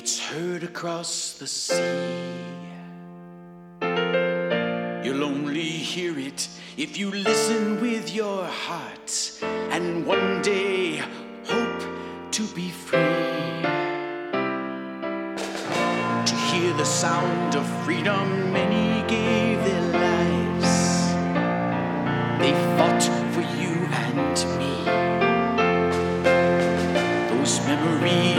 It's heard across the sea. You'll only hear it if you listen with your heart, and one day hope to be free. To hear the sound of freedom, many gave their lives. They fought for you and me. Those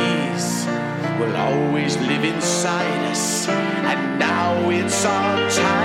memories will always live inside us, and now it's our time